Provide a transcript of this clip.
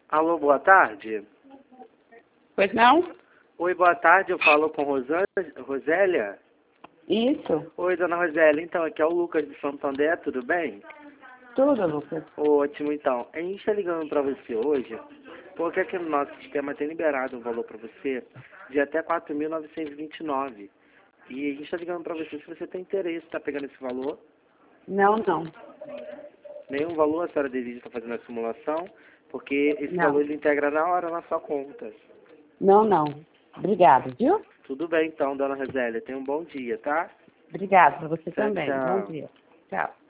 Alô, boa tarde. Pois não? Oi, boa tarde, eu falo com Rosélia. Isso. Oi, dona Rosélia, então, aqui é o Lucas de Santander, tudo bem? Tudo, Lucas. Ótimo, então. A gente está ligando para você hoje, porque aqui no nosso sistema tem liberado um valor para você de até 4.929. E a gente está ligando para você se você tem interesse, está pegando esse valor. Não, não. Nenhum valor a senhora deseja estar fazendo a simulação, porque esse Não. valor ele integra na hora na sua conta. Não, não. Obrigado, viu? Tudo bem, então, dona Rosélia. Tenha um bom dia, tá? Obrigado para você Tchau, também. Bom tchau. dia. Tchau.